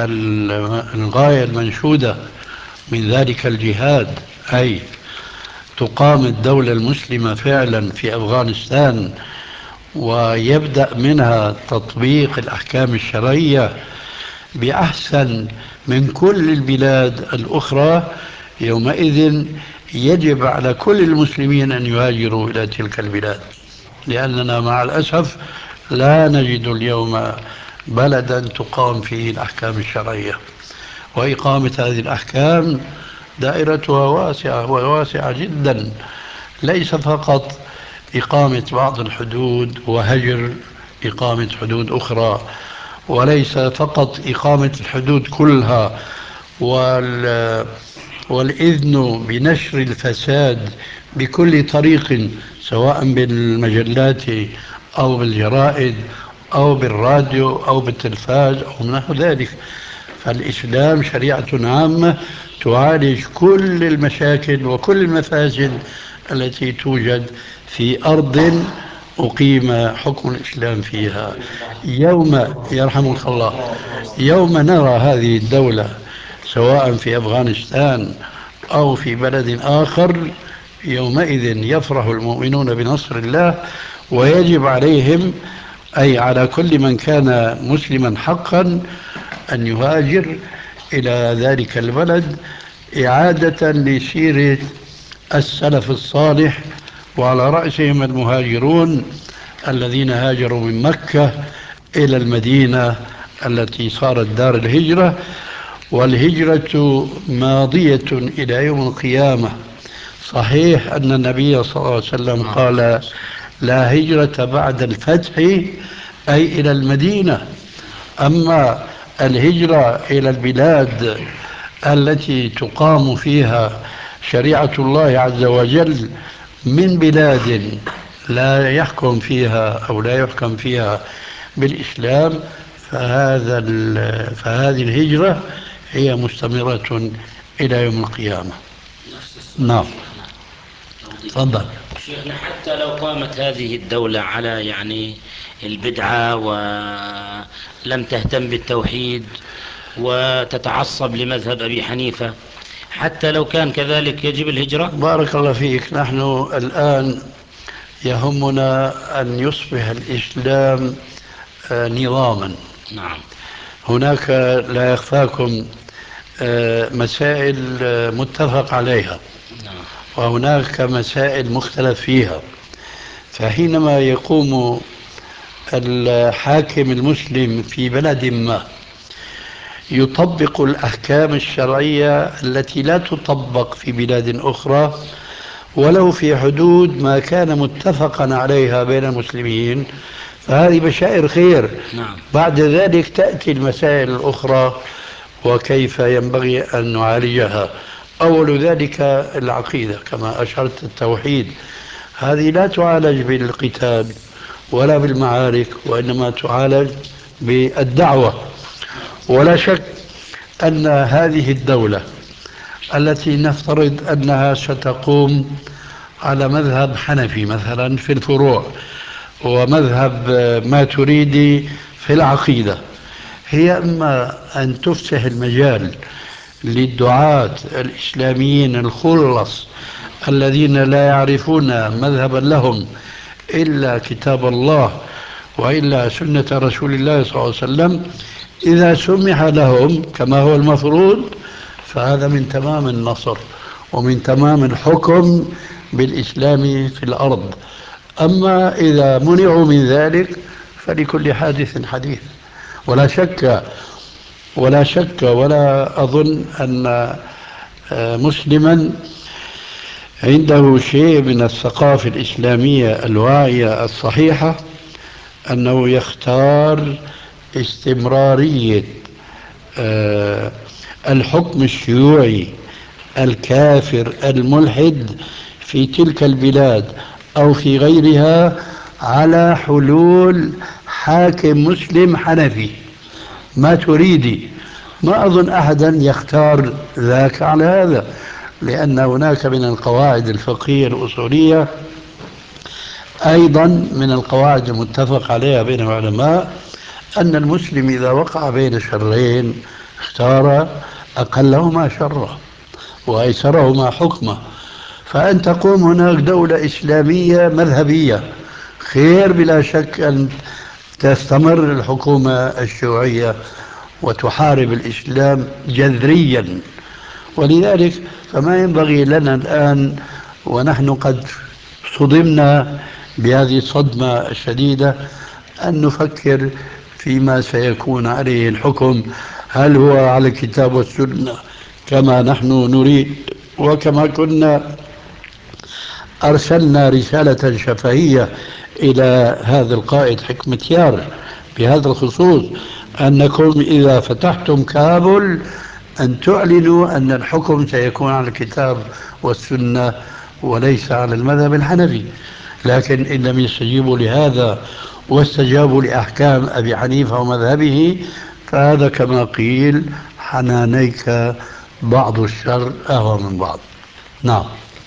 الغاية المنشودة من ذلك الجهاد، أي تقام الدولة المسلمة فعلا في أفغانستان ويبدأ منها تطبيق الأحكام الشرعية بأحسن من كل البلاد الأخرى، يومئذ يجب على كل المسلمين أن يهاجروا إلى تلك البلاد، لأننا مع الأسف لا نجد اليوم بلدا تقام فيه الأحكام الشرعية. وإقامة هذه الأحكام دائرتها واسعة وواسعة جدا، ليس فقط إقامة بعض الحدود وهجر إقامة حدود أخرى، وليس فقط إقامة الحدود كلها والإذن بنشر الفساد بكل طريق، سواء بالمجلات أو بالجرائد أو بالراديو أو بالتلفاز أو نحو ذلك. فالإسلام شريعة عامة تعالج كل المشاكل وكل المفاسد التي توجد في أرض أقيم حكم الإسلام فيها. يوم يرحمك الله، يوم نرى هذه الدولة سواء في أفغانستان أو في بلد آخر، يومئذ يفرح المؤمنون بنصر الله، ويجب عليهم أي على كل من كان مسلما حقا أن يهاجر إلى ذلك البلد إعادة لسيرة السلف الصالح، وعلى رأسهم المهاجرون الذين هاجروا من مكة إلى المدينة التي صارت دار الهجرة. والهجرة ماضية إلى يوم القيامة. صحيح أن النبي صلى الله عليه وسلم قال لا هجرة بعد الفتح، أي إلى المدينة. أما الهجرة إلى البلاد التي تقام فيها شريعة الله عز وجل من بلاد لا يحكم فيها أو لا يحكم فيها بالإسلام، فهذه الهجرة هي مستمرة إلى يوم القيامة. نعم، تفضل شيخنا. حتى لو قامت هذه الدولة على يعني البدعة ولم تهتم بالتوحيد وتتعصب لمذهب أبي حنيفة، حتى لو كان كذلك يجب الهجرة؟ بارك الله فيك. نحن الآن يهمنا أن يصبح الإسلام نظاما. نعم. هناك لا يخفاكم مسائل متفق عليها، وهناك مسائل مختلف فيها. فحينما يقوم الحاكم المسلم في بلد ما يطبق الأحكام الشرعية التي لا تطبق في بلاد أخرى، ولو في حدود ما كان متفقا عليها بين المسلمين، فهذه بشائر خير. نعم. بعد ذلك تأتي المسائل الأخرى وكيف ينبغي أن نعالجها. أول ذلك العقيدة كما أشرت، التوحيد، هذه لا تعالج بالقتال ولا بالمعارك، وإنما تعالج بالدعوة. ولا شك أن هذه الدولة التي نفترض أنها ستقوم على مذهب حنفي مثلا في الفروع، ومذهب ماتريدي في العقيدة، هي إما أن تفتح المجال للدعاة الإسلاميين الخلص الذين لا يعرفون مذهبا لهم إلا كتاب الله وإلا سنة رسول الله صلى الله عليه وسلم، إذا سمح لهم كما هو المفروض، فهذا من تمام النصر ومن تمام الحكم بالإسلام في الأرض. أما إذا منعوا من ذلك فلكل حادث حديث. ولا شك ولا أظن أن مسلما عنده شيء من الثقافة الإسلامية الواعية الصحيحة أنه يختار استمرارية الحكم الشيوعي الكافر الملحد في تلك البلاد أو في غيرها على حلول حاكم مسلم حنفي ما تريدي. ما أظن أحدا يختار ذاك على هذا، لأن هناك من القواعد الفقهية الأصولية أيضا من القواعد المتفق عليها بين العلماء أن المسلم إذا وقع بين شرين اختار أقلهما شرا وأيسرهما حكمه. فأن تقوم هناك دولة إسلامية مذهبية خير بلا شك أن تستمر الحكومة الشيوعية وتحارب الإسلام جذريا. ولذلك فما ينبغي لنا الآن ونحن قد صدمنا بهذه الصدمة الشديدة أن نفكر فيما سيكون عليه الحكم، هل هو على الكتاب والسنة كما نحن نريد وكما كنا أرسلنا رسالة شفهية إلى هذا القائد حكمتيار بهذا الخصوص أنكم إذا فتحتم كابل أن تعلنوا أن الحكم سيكون على الكتاب والسنة وليس على المذهب الحنفي. لكن إن لم يستجيبوا لهذا واستجابوا لأحكام أبي حنيفة ومذهبه فهذا كما قيل حنانيك بعض الشر أهوى من بعض. نعم.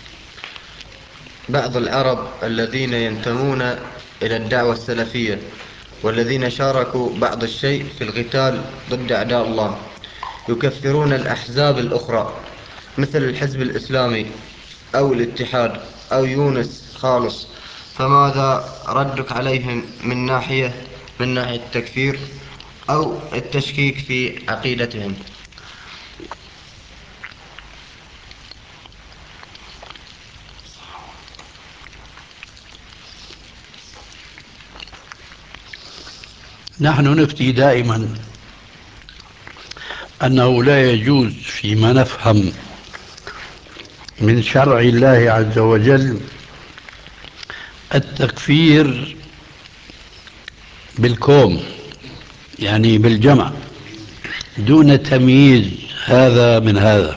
بعض العرب الذين ينتمون إلى الدعوة السلفية والذين شاركوا بعض الشيء في القتال ضد أعداء الله يكفرون الأحزاب الأخرى مثل الحزب الإسلامي أو الاتحاد أو يونس خالص، فماذا ردك عليهم من ناحية التكفير أو التشكيك في عقيدتهم؟ نحن نفتي دائما أنه لا يجوز فيما نفهم من شرع الله عز وجل التكفير بالكوم، يعني بالجمع دون تمييز هذا من هذا.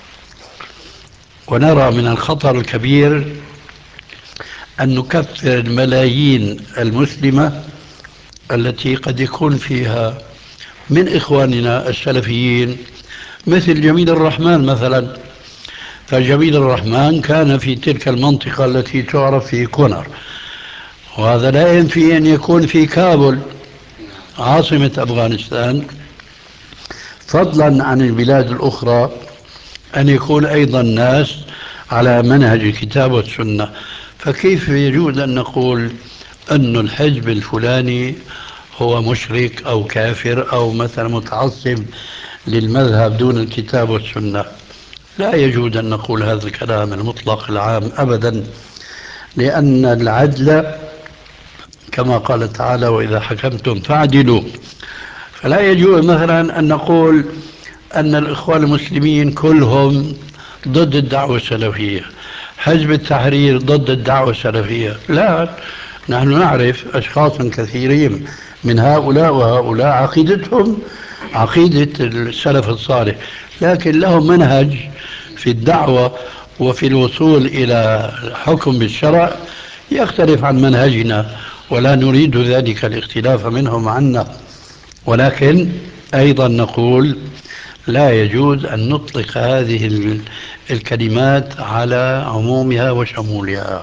ونرى من الخطر الكبير أن نكفر الملايين المسلمة التي قد يكون فيها من إخواننا السلفيين مثل جميل الرحمن مثلا. فجميل الرحمن كان في تلك المنطقة التي تعرف في كونر، وهذا لا ينفي أن يكون في كابل عاصمة أفغانستان، فضلا عن البلاد الأخرى أن يكون أيضا الناس على منهج الكتاب والسنة. فكيف يجوز أن نقول أن الحزب الفلاني هو مشرك أو كافر أو مثلا متعصب للمذهب دون الكتاب والسنة؟ لا يجوز أن نقول هذا الكلام المطلق العام أبدا، لأن العدل كما قال تعالى وإذا حكمتم فاعدلوا. فلا يجوز مثلا أن نقول أن الإخوان المسلمين كلهم ضد الدعوة السلفية، حزب التحرير ضد الدعوة السلفية. لا، نحن نعرف أشخاصا كثيرين من هؤلاء وهؤلاء عقيدتهم عقيدة السلف الصالح، لكن لهم منهج في الدعوة وفي الوصول إلى حكم بالشرع يختلف عن منهجنا، ولا نريد ذلك الاختلاف منهم عنا. ولكن أيضا نقول لا يجوز أن نطلق هذه الكلمات على عمومها وشمولها.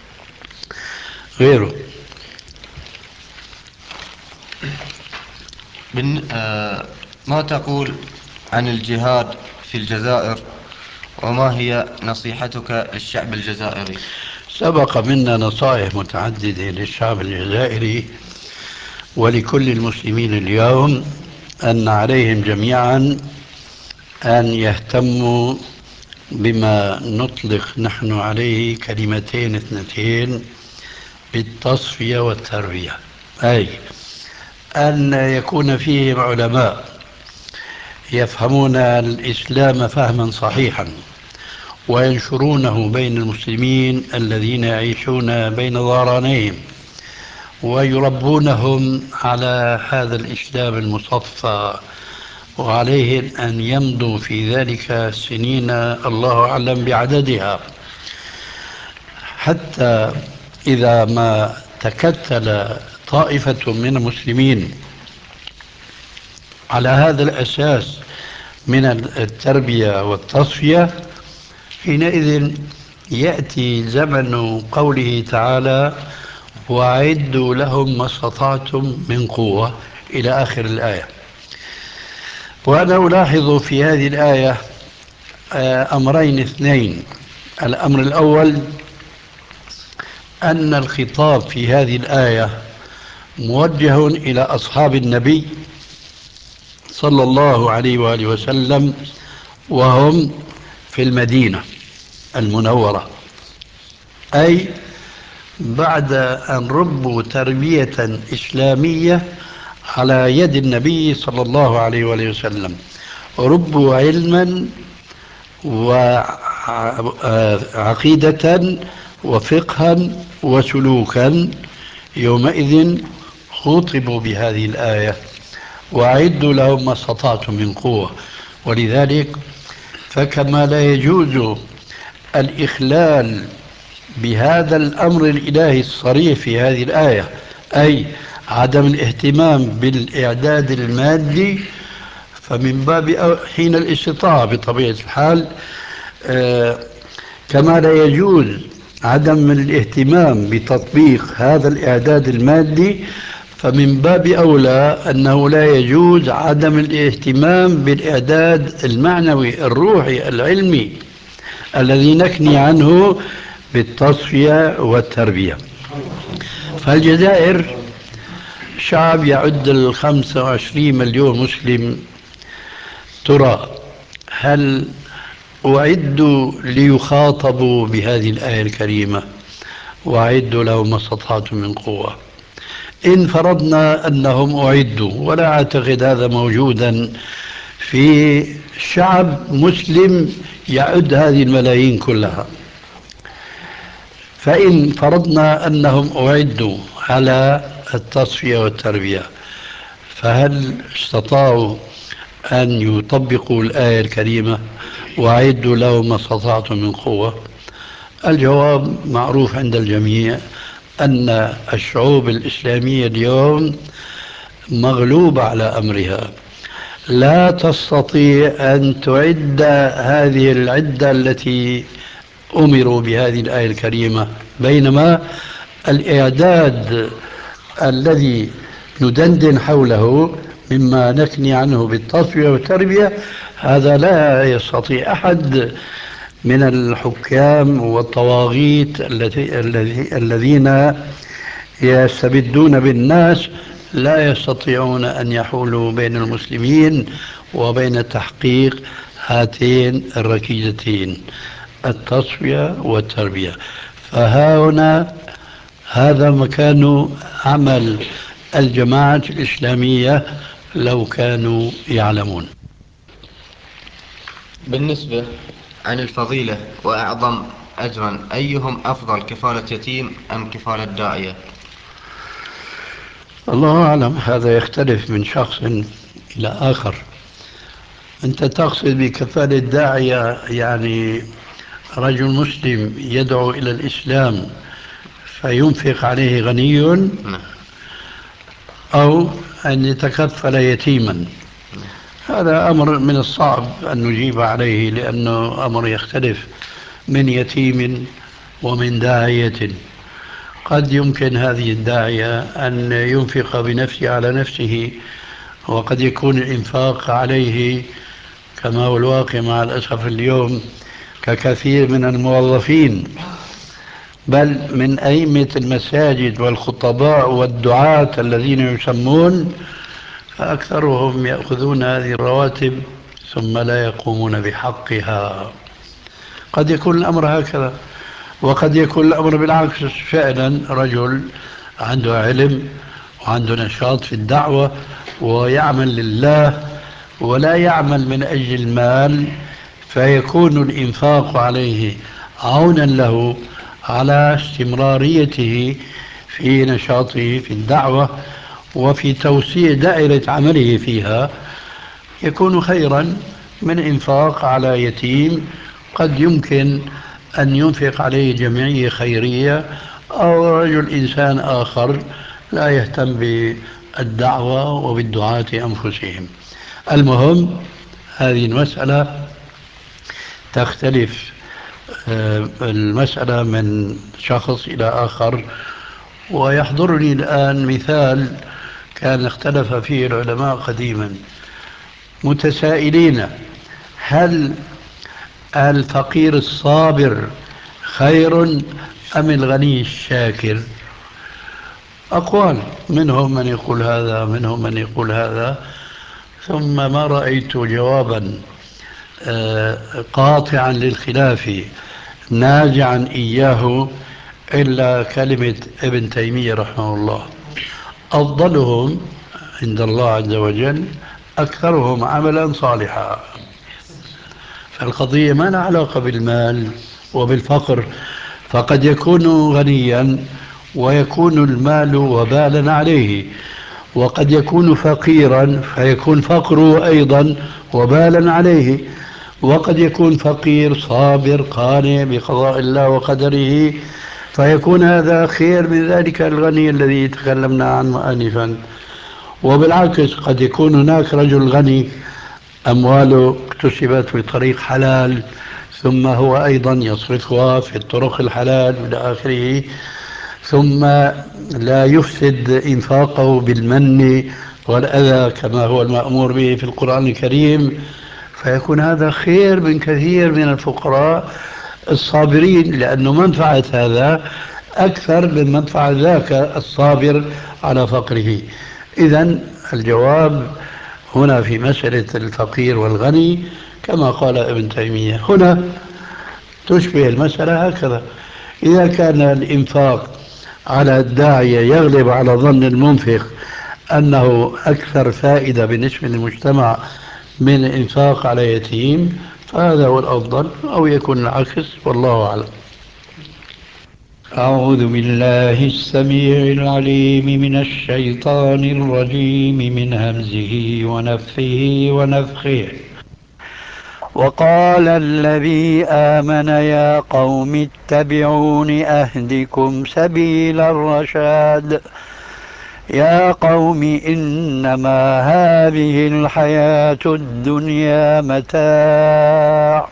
غيره ما تقول عن الجهاد في الجزائر، وما هي نصيحتك للشعب الجزائري؟ سبق منا نصائح متعددة للشعب الجزائري ولكل المسلمين اليوم أن عليهم جميعا أن يهتموا بما نطلق نحن عليه كلمتين اثنتين بالتصفية والتربية، أي أن يكون فيهم علماء يفهمون الإسلام فهما صحيحا وينشرونه بين المسلمين الذين يعيشون بين ظهرانيهم ويربونهم على هذا الإسلام المصفى، وعليهم أن يمضوا في ذلك سنين الله أعلم بعددها، حتى إذا ما تكتل طائفة من المسلمين على هذا الأساس من التربية والتصفية، حينئذ يأتي زمن قوله تعالى وأعدوا لهم ما استطعتم من قوة إلى آخر الآية. وأنا ألاحظ في هذه الآية أمرين اثنين: الأمر الأول أن الخطاب في هذه الآية موجه إلى أصحاب النبي صلى الله عليه وآله وسلم وهم في المدينة المنورة، أي بعد أن ربوا تربية إسلامية على يد النبي صلى الله عليه وآله وسلم، ربوا علما وعقيدة وفقها وسلوكا، يومئذ خطبوا بهذه الآية وأعدوا لهم ما استطعتم من قوة. ولذلك فكما لا يجوز الإخلال بهذا الأمر الإلهي الصريح في هذه الآية، أي عدم الاهتمام بالإعداد المادي، فمن باب حين الاستطاعة بطبيعة الحال، كما لا يجوز عدم الاهتمام بتطبيق هذا الإعداد المادي، فمن باب أولى أنه لا يجوز عدم الاهتمام بالإعداد المعنوي الروحي العلمي الذي نكني عنه بالتصفية والتربية. فالجزائر شعب يعد 25 مليون مسلم، ترى هل أعدوا ليخاطبوا بهذه الآية الكريمة؟ وأعدوا لهم ما استطعتم من قوة. إن فرضنا أنهم أعدوا، ولا أعتقد هذا موجودا في شعب مسلم يعد هذه الملايين كلها، فإن فرضنا أنهم أعدوا على التصفية والتربية، فهل استطاعوا أن يطبقوا الآية الكريمة وأعدوا لهم ما استطعتم من قوة؟ الجواب معروف عند الجميع، أن الشعوب الإسلامية اليوم مغلوبة على أمرها، لا تستطيع أن تعد هذه العدة التي أمروا بهذه الآية الكريمة، بينما الإعداد الذي ندندن حوله مما نكني عنه بالتصفية والتربية، هذا لا يستطيع أحد من الحكام والطواغيت الذين يستبدون بالناس، لا يستطيعون أن يحولوا بين المسلمين وبين تحقيق هاتين الركيزتين، التصفية والتربية. فهنا هذا مكان عمل الجماعة الإسلامية لو كانوا يعلمون. بالنسبة عن الفضيلة وأعظم أجرا، أيهم أفضل، كفالة يتيم أم كفالة داعية؟ الله أعلم، هذا يختلف من شخص إلى آخر. أنت تقصد بكفالة داعية يعني رجل مسلم يدعو إلى الإسلام فينفق عليه غني، أو أن يتكفل يتيما؟ هذا أمر من الصعب أن نجيب عليه، لأنه أمر يختلف من يتيم ومن داعية. قد يمكن هذه الداعية أن ينفق بنفسه على نفسه، وقد يكون الإنفاق عليه كما هو الواقع مع الأسف اليوم ككثير من الموظفين، بل من أئمة المساجد والخطباء والدعاة الذين يسمون، فأكثرهم يأخذون هذه الرواتب ثم لا يقومون بحقها. قد يكون الأمر هكذا، وقد يكون الأمر بالعكس، فعلا رجل عنده علم وعنده نشاط في الدعوة ويعمل لله ولا يعمل من أجل المال، فيكون الإنفاق عليه عونا له على استمراريته في نشاطه في الدعوة وفي توسيع دائرة عمله فيها، يكون خيرا من إنفاق على يتيم قد يمكن أن ينفق عليه جمعية خيرية أو رجل إنسان آخر لا يهتم بالدعوة وبالدعاة أنفسهم. المهم هذه المسألة تختلف المسألة من شخص إلى آخر. ويحضرني الآن مثال كان اختلف فيه العلماء قديما، متسائلين: هل الفقير الصابر خير أم الغني الشاكر؟ أقوال، منهم من يقول هذا منهم من يقول هذا، ثم ما رأيت جوابا قاطعا للخلاف ناجعا إياه إلا كلمة ابن تيمية رحمه الله: أفضلهم عند الله عز وجل أكثرهم عملا صالحا. فالقضية ما لها علاقة بالمال وبالفقر، فقد يكون غنيا ويكون المال وبالا عليه، وقد يكون فقيرا فيكون فقره أيضا وبالا عليه، وقد يكون فقير صابر قانع بقضاء الله وقدره فيكون هذا خير من ذلك الغني الذي تكلمنا عنه آنفا. وبالعكس قد يكون هناك رجل غني أمواله اكتسبت بطريق حلال ثم هو أيضا يصرفها في الطرق الحلال إلى آخره، ثم لا يفسد إنفاقه بالمن والأذى كما هو المأمور به في القرآن الكريم، فيكون هذا خير من كثير من الفقراء الصابرين، لأن منفعة هذا أكثر من منفعة ذاك الصابر على فقره. إذن الجواب هنا في مسألة الفقير والغني كما قال ابن تيمية. هنا تشبه المسألة هكذا: إذا كان الإنفاق على الداعية يغلب على ظن المنفق أنه أكثر فائدة بالنسبة للمجتمع من الإنفاق على يتيم، فهذا هو الأفضل، أو يكون العكس، والله أعلم. أعوذ بالله السميع العليم من الشيطان الرجيم من همزه ونفثه ونفخه. وقال الذي آمن يا قوم اتبعون أهدكم سبيل الرشاد. يا قوم إنما هذه الحياة الدنيا متاع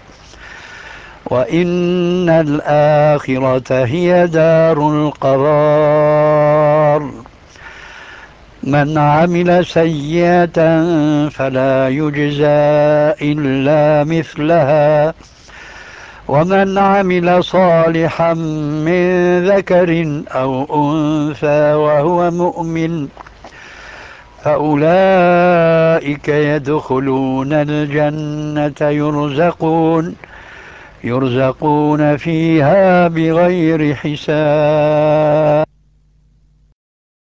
وإن الآخرة هي دار القرار. من عمل سيئة فلا يجزى إلا مثلها ومن عمل صالحا من ذكر أو أنثى وهو مؤمن فأولئك يدخلون الجنة يرزقون فيها بغير حساب.